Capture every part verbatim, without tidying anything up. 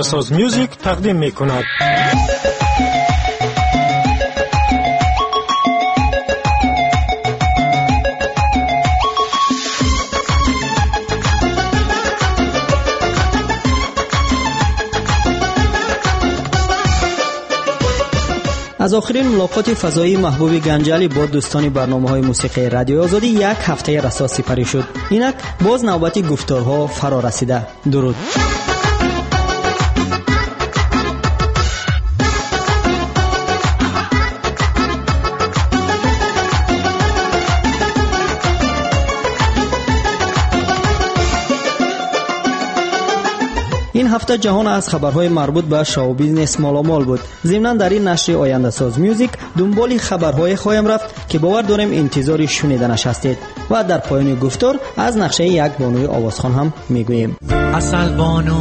ساز میوزیک تقدیم می کند. از آخرین ملاقات فضایی محبوب گنجلی با دوستان برنامه‌های موسیقی رادیو آزادی یک هفته رسا سپری شد. اینک باز نوبت گفتارها فرا رسیده. درود. این هفته جهان از خبرهای مربوط به شو بیزنس مالامال بود. ضمناً در این نشر آینده ساز میوزیک دنبال خبرهای خواهیم رفت که باور داریم انتظار شنیدنش هستید و در پایان گفتار از نقشه یک بانوی آوازخوان هم میگوییم. اصل بانو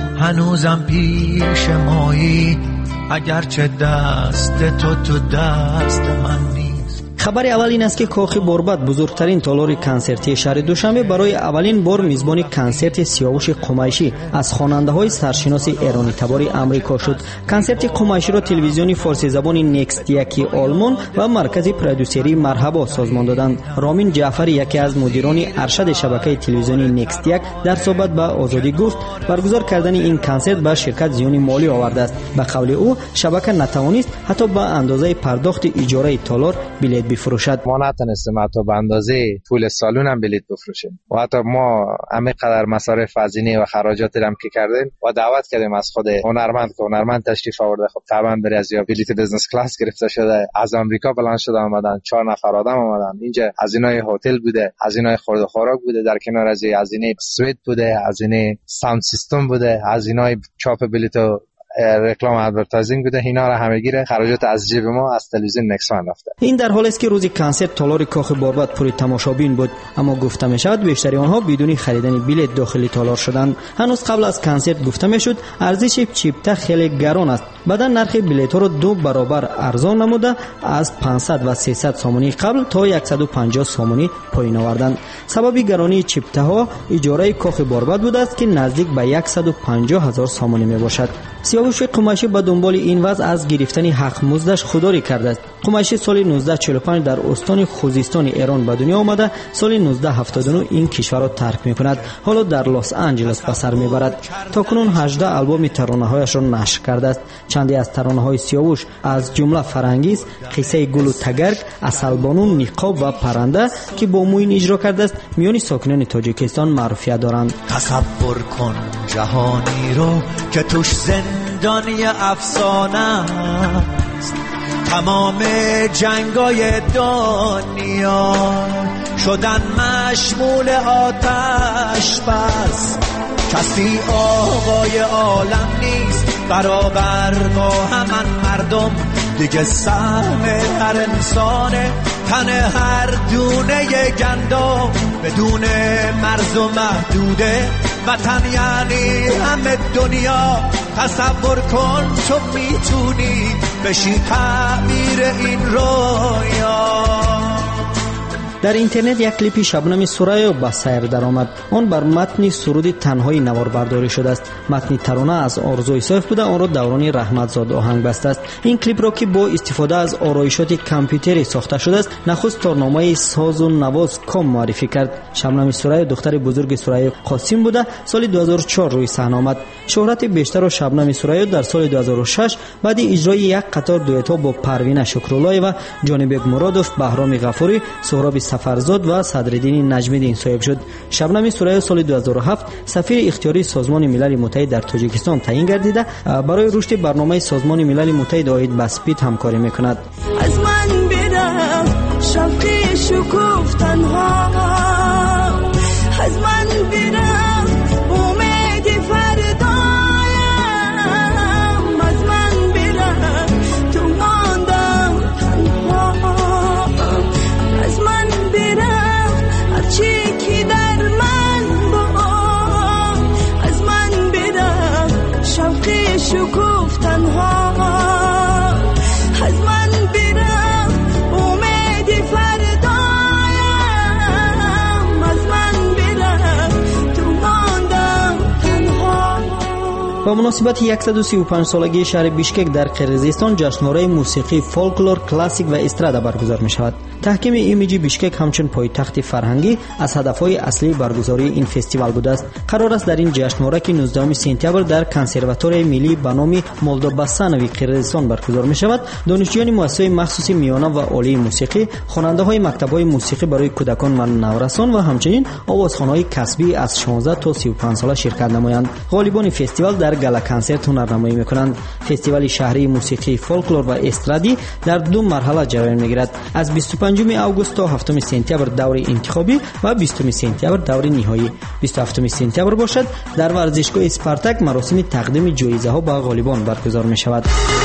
هنوزم پیش مایی، اگرچه دست تو تو دست من نیست. خبر اول این است که کاخ بوربت بزرگترین تالار کنسرتی شهر دوشنبه برای اولین بار میزبان کنسرت سیاوش قمیشی از خواننده‌های سرشناس ایرانی تبار آمریکا شد. کنسرت قمیشی را تلویزیون فارسی زبان نکست یکی آلمان و مرکز پرودوسری مرحبا سازمان دادند. رامین جعفری، یکی از مدیران ارشد شبکه تلویزیونی نکست یک، در صحبت به آزادی گفت برگزار کردن این کنسرت به شرکت زیان مالی آورده است. به قول او شبکه نتوانست حتی به اندازه پرداخت اجاره تالار بلیط بفروشد. ما نتونستیم حتی به اندازه پول سالون هم بلیط بفروشیم و حتی ما همه قدر مصارف هزینه و خراجات هم که کردیم و دعوت کردیم از خود هنرمند که هنرمند تشریف آورده. خب طبعا بر از یا بلیط بزنس کلاس گرفته شده، از آمریکا بلند شده آمدن، چهار نفر آدم آمدن. اینجا هزینه هتل بوده، هزینه خورد و خوراک بوده، در کنار از هزینه سویت بوده، هزینه ساوند سیستم بوده، هزینه چاپ بلیط و رکلام ادورتایزینگ بوده. اینا را همگی را خراجات از جیب ما از تلویزیون نکس وان رفته. این در حالی است که روز کنسرت تالار کاخ بوربت پر تماشابین بود، اما گفته می شود بیشتر آنها بدون خریدن بلیط داخل تالار شدند. هنوز قبل از کنسرت گفته می شد ارزش چیپتا خیلی گران است. بعد نرخ بلیط ها را دو برابر ارزان نموده از پانصد و سیصد سومانی قبل تا صد و پنجاه سومانی پایین آوردند. سبب گرانی چیپتا ها اجاره کاخ بوربت بوده است که نزدیک به صد و پنجاه هزار سومانی می باشد. سیاوش قمیشی به دنبال این وضع از گرفتن حق مزدش خودداری کرده است. قمیشی سال نوزده چهل و پنج در استان خوزستان ایران به دنیا آمده. سال نوزده هفتاد و نه این کشور را ترک می‌کند. حالا در لس آنجلس به سر می‌برد. تاکنون هجده آلبوم ترانه‌هایش را نشر کرده است. چندی از ترانه‌های سیاوش از جمله فرانگیز، قصه گل و تگرگ، اصلبانو، نقاب و پرنده که با موین اجرا کرده است میان ساکنان تاجیکستان معروفیت دارند. تصور کن جهانی رو که توش زندان افسانه است، تمام جنگای دنیا شدن مشمول آتش بس، کسی آقای عالم نیست برابر با همان مردم، دیگه سهم هر انسانه تن هر دونه گندم، بدون مرز و محدوده وطن یعنی همه دنیا. تصور کن تو میتونی بشی تعبیر این رویا. در اینترنت یک کلیپ شبنم سریا به سیر درآمد. آن بر متن سرود تنهایی نوار برداری شده است. متن ترانه از آرزوی صایف بوده، آن را دوران رحمتزاد آهنگ بسته است. این کلیپ را که با استفاده از آرایشات کامپیوتری ساخته شده است، نخست تارنامه ساز و نواز کام معرفی کرد. شبنم سریا دختر بزرگ سریا قاسم بوده. سال دو هزار و چهار روی صحنه آمد. شهرت بیشتر را شبنم سریا در سال دو هزار و شش بعد اجرای یک قطار دوئت‌ها با پروین شکرالله و جانبک مرادوف، بهرام غفوری، سهراب سفرزاد و صدرالدین نجمیدین صاحب شد. شبنم سریا سال دو هزار و هفت سفیر اختیاری سازمان ملل متحد در تاجیکستان تعیین گردیده. برای رشد برنامه سازمان ملل متحد آید به اسپید همکاری میکند. از من برم شوقی شکوفتن ها، از من برم امید فردایم، از من برم تو ماندم تنها، از من برم هرچی که در من با، از من برم شوقی شکوفتن ها، از من برم امید فردایم. با مناسبت صد و سی و پنج سالگی شهر بیشکک در قرقیزستان جشنواره موسیقی فولکلور، کلاسیک و استرادا برگزار می شود. تحکیم ایمیجی بیشکک همچون پایتخت فرهنگی از هدفهای اصلی برگزاری این فستیوال بوده است. قرار است در این جشنواره که نوزدهم سپتامبر در کنسرواتوری ملی به نام مولدوباسانوی قرقیزستان برگزار می شود، دانشجویان مؤسسه مخصوصی میانه و عالی موسیقی، خواننده های مکتب‌های موسیقی برای کودکان و نورسان و همچنین آوازخوان‌های کسبی از شانزده تا سی و پنج ساله شرکت نمایند. غالبان فستیوال در گالا کنسرت هنرنمایی می‌کنند. فستیوال شهری موسیقی فولکلور و استرادی در دو مرحله جریان می‌گیرد. از بیست و پنجم آگوست تا هفتم سپتامبر دور انتخابی و بیستم سپتامبر دور نهایی. بیست و هفتم سپتامبر باشد در ورزشگاه اسپارتاک مراسم تقدیم جایزه‌ها به غالبان برگزار می‌شود.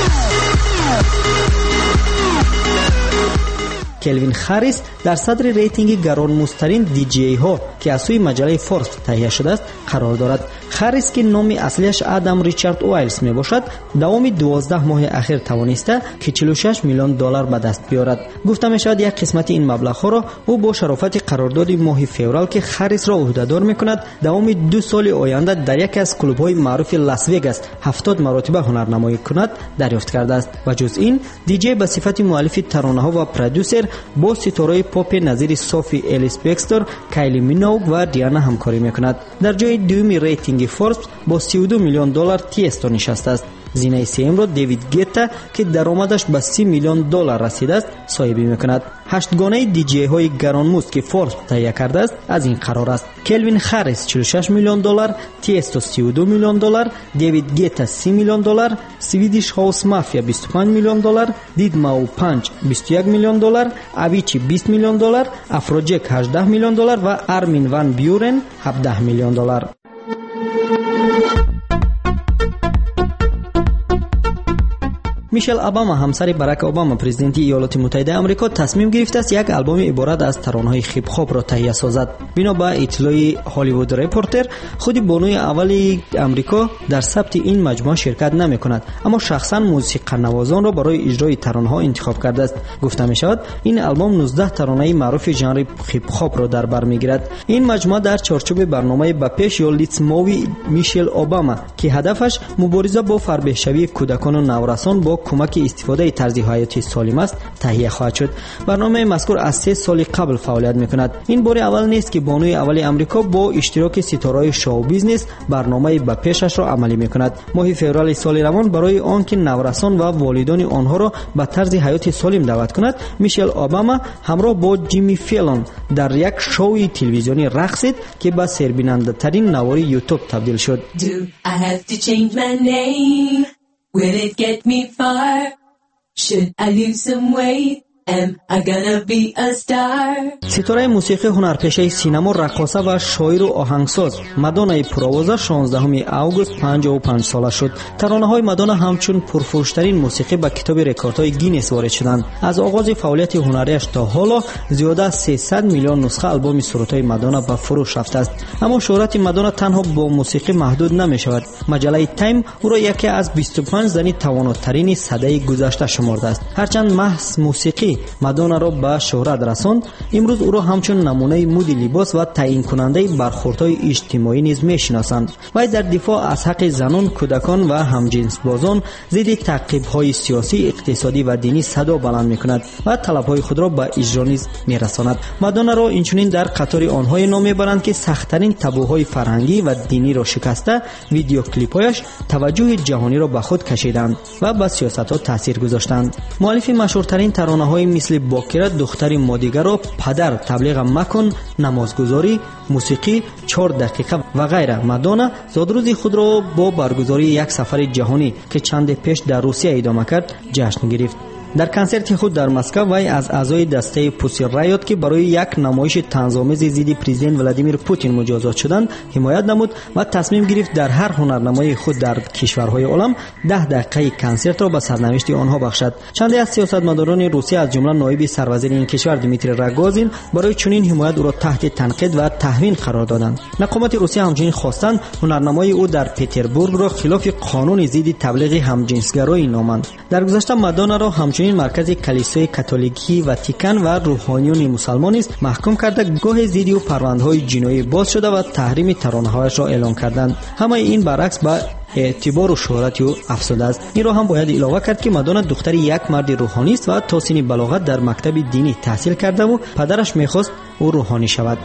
کلوین هاریس در صدر ریتینگ گرانمزدترین دی‌جی ها که از سوی مجله فوربس تهیه شده است قرار دارد. هاریس که نام اصلیش آدم ریچارد وایلز می باشد، دوام دوازده ماه اخیر توانسته که چهل و شش میلیون دلار به دست بیارد. گفته می شود یک قسمت این مبلغ ها را او با شرافت قرارداد ماه فوریه که هاریس را عهدهدار می کند دوام دو سال آینده در یک از کلوب های معروف لاس وگاس هفتاد مرتبه هنرنمایی کند دریافت کرده است. و جز این دی‌جی به صفت مؤلف ترانه ها و پرودوسر با ستاره پاپ نظیر صوفی الیس بکستر، کایلی مینوگ و دیانا همکاری میکند. در جای دوم ریتینگ فوربس با سی و دو میلیون دلار تیستو نشسته است. زینه سوم را دیوید گیتا که درآمدش به سی میلیون دلار رسیده است صاحبی میکند. هشتگانه دی‌جی های گرانمزد که فوربس تهیه کرده است از این قرار است: کلوین هاریس چهل و شش میلیون دلار، تیستو سی و دو میلیون دلار، دیوید گیتا سی میلیون دلار، سویدیش هاوس مافیا بیست و پنج میلیون دلار، دیدماو پنج بیست و یک میلیون دلار، اویچی بیست میلیون دلار، افروجک هجده میلیون دلار و ارمین وان بیورن هفده میلیون دلار. میشل اوباما همسر باراک اوباما پرزیدنت ایالات متحده آمریکا تصمیم گرفته است یک آلبوم عبارت از ترانه‌های هیپ هاپ را تهیه سازد. بنا به اطلاع هالیوود رپورتر، خود بانوی اولی آمریکا در ثبت این مجموعه شرکت نمی‌کند، اما شخصا موسیقی‌نوازان را برای اجرای ترانه‌ها انتخاب کرده است. گفته می‌شود این آلبوم نوزده ترانه معروف ژانر هیپ هاپ را در بر می‌گیرد. این مجموعه در چارچوب برنامه با پیش یا لیتس مووی میشل اوباما که هدفش مبارزه با فربه‌شوی کودکان و نورسان با کمک استفاده طرز حیاتی سالم است تهیه خواهد شد. برنامه مذکور از سه سال قبل فعالیت می‌کند. این بار اول نیست که بانوی اول آمریکا با اشتراک ستاره‌های شو بیزنس برنامه با پیشش را عملی می‌کند. ماه فوریه سال روان برای آنکه نورسان و والدان آنها را به طرز حیاتی سالم دعوت کند، میشل اوباما همراه با جیمی فیلون در یک شوی تلویزیونی رقصید که به سربیننده ترین نوار یوتیوب تبدیل شد. Do I have to change my name? Will it get me far? Should I lose some weight? Am I gonna be a star? ستاره موسیقی هنرپیشه سینما، رقاصه و شاعر و آهنگساز مادونا پرآوازه شانزدهم آگوست پنجاه و پنج ساله شد. ترانه‌های مادونا همچون پرفروش‌ترین موسیقی به کتاب رکوردهای گینس وارد شدند. از آغاز فعالیت هنریش تا حالا زیاده از سیصد میلیون نسخه آلبوم سرودهای مادونا به فروش رفته است. اما شهرت مادونا تنها با موسیقی محدود نمی‌شود. مجله تایم او را یکی از بیست و پنج زن تواناترین سده گذشته شمرده است. هرچند محض موسیقی مادونا را به شهرت رساند، امروز او را همچون نمونه مد لباس و تعیین کننده برخوردهای اجتماعی نیز میشناسند. وی در دفاع از حق زنان، کودکان و همجنس بازان ضد تعقیب‌های سیاسی، اقتصادی و دینی صدا بلند می‌کند و طلب‌های خود را به اجرا نیز می‌رساند. مادونا را اینچنین در قطار آنهای نام می‌برند که سخت‌ترین تابوهای فرهنگی و دینی را شکسته، ویدیو کلیپ‌هایش توجه جهانی را به خود کشیدند و به سیاست‌ها تاثیر گذاشتند. مؤلف مشهورترین ترانه‌های مثل باکره، دختر مادیگر را پدر، تبلیغ مکن، نمازگزاری، موسیقی، چهار دقیقه و غیره. مادونا زادروز خود را با برگزاری یک سفر جهانی که چند پیش در روسیه ادامه کرد جشن گرفت. در کنسرت خود در مسکو وی از اعضای دسته پوسی رایوت که برای یک نمایش طنزآمیز ضد پرزیدنت ولادیمیر پوتین مجازات شدند حمایت نمود و تصمیم گرفت در هر هنرنمای خود در کشورهای عالم ده دقیقه کنسرت را به سرنوشت آنها بخشد. چندی از سیاستمداران روسیه از جمله نایب سروزیر این کشور دیمیتری راگوزین برای چنین حمایت او را تحت تنقید و تهوین قرار دادند. نقابت روسیه همچنین خواستند هنرنمای او در پترزبورگ را خلاف قانون ضد تبلیغ همجنسگرایی نامند. در گذشته مادونا را همچنین همچنین مرکز کلیسای کاتولیکی واتیکان و روحانیون مسلمان است محکوم کرده گاه زیدی و پرونده‌های جنایی باز شده و تحریم ترانه‌هایش را اعلان کردند. همه این برعکس با اعتبار و شهرت او افزوده است. این را هم باید علاوه کرد که مادونا دختر یک مرد روحانی است و تا سن بلاغت در مکتب دینی تحصیل کرده و پدرش می‌خواست او روحانی شود.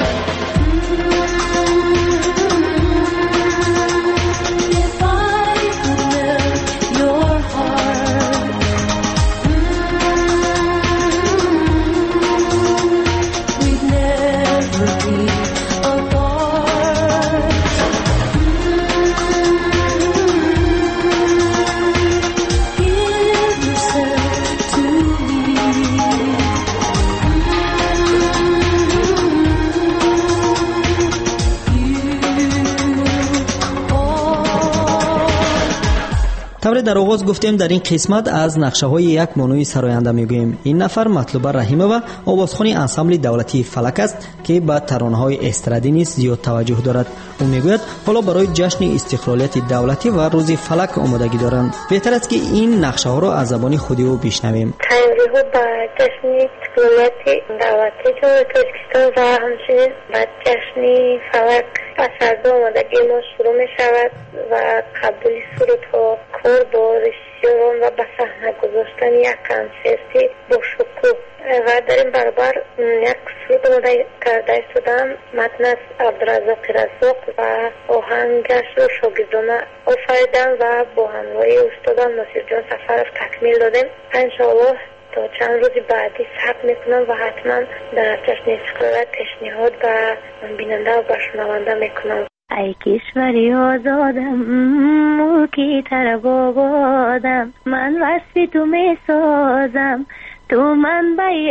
طور در آغاز گفتیم در این قسمت از نقشه‌های یک مانوی سراینده میگوییم. این نفر مطلوبه رحیمه و آوازخوان انسامبل دولتی فلک است که به ترانه‌های استرادی نیز زیاد توجه دارد. او میگوید حالا برای جشن استقلالیت دولتی و روز فلک آمادگی دارند. بهتر است که این نقشه‌ها را از زبان خودی او بشنویم. تنظیم‌ها با جشن استقلالیت دولتی جمهوری تاجیکستان و همچنین با جشن فلک پس از آمادگی ما شروع می شود و قبول سرودها کار با رژیسوران و به صحنه گذاشتن یک کنسرتی با شکوه و در این برابر یک سرود آماده کرده شدم. متن از عبدالرزاق رزاق و آهنگش رو شاگردانه آفریدم و با همراهی استادم ناصر جان سفرف تکمیل دادیم. انشاءالله تا چند روزی بعدی ثبت میکنم و حتما در جشن استقلالیت پیشنهاد به بیننده و به شنونده میکنم. ای کشوری آزادم ملکی طرب آبادم، من وصف تو میسازم تو منبع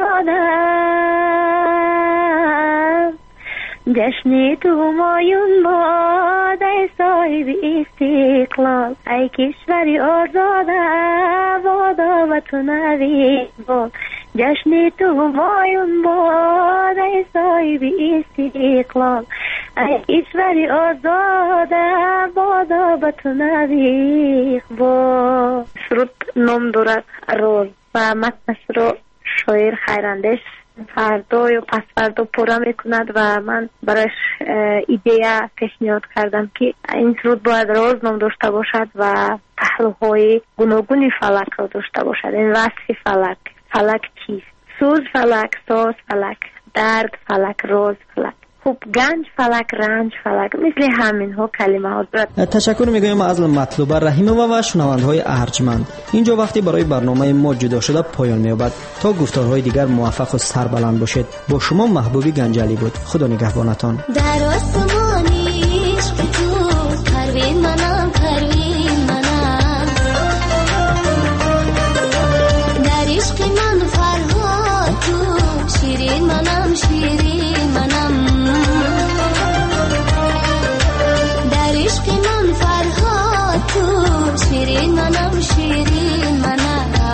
ارشادم. جشن تو همایون باد ای صاحب استقلال، ای کشوری آزادم بادا و تو نوید باد. جشن تو همایون باد ای صاحب استقلال، ای کشوری آزادم بادا و تو نوید باد. سرود نام دارد روز و متنش رو شاعر خیراندیش فردا یا پس فردا پورا میکند و من برایش ایده پیشنهاد کردم که این سرود باید راز نام داشته باشد و پهلوهای گوناگون فلک را داشته باشد. این وصف فلک، فلک چیست؟ سوز فلک، ساز فلک، درد فلک، راز فلک، خوب گنج فلک، رنج فلک، مثل همین ها کلمه ها دارد. تشکر میگویم از مطلوبه رحیمه و شنوندهای ارجمند. اینجا وقتی برای برنامه ما جدا شده پایان می‌یابد. تا گفتارهای دیگر موفق و سربلند باشید. با شما محبوبی گنجلی بود. خدا نگهبانتان. در آسمانی عشق تو پروین منم، پروین منم، در عشق من فرهاد تو شیرین منم، شیرین منم، در عشق من فرهاد تو شیرین منم، شیرین منم.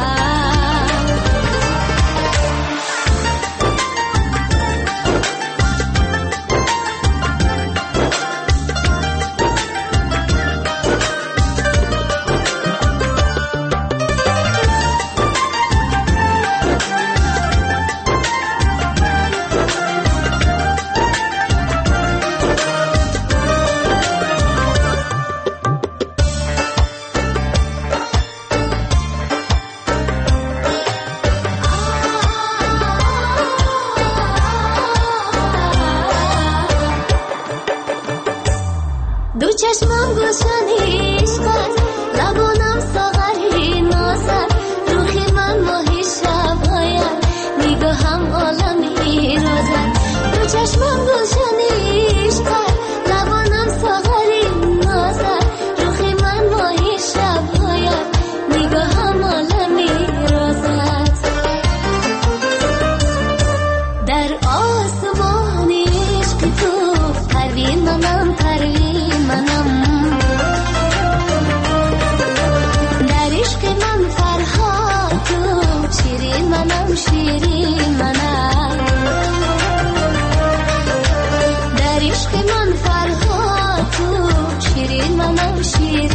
دو چشمم گوشن عشقت، لبانم ساغری نازت، روحی من ماهی شباید، نگاهم عالمی روزت. دو چشمم گوشن عشقت، لبانم ساغری نازت، روحی من ماهی شباید، نگاهم عالمی روزت. در آسمان عشق تو پروین منم، پروین منم، در عشق من فرهاد تو شیرین منم، شیرین منم، در عشق من فرهاد تو شیرین منم، شیرین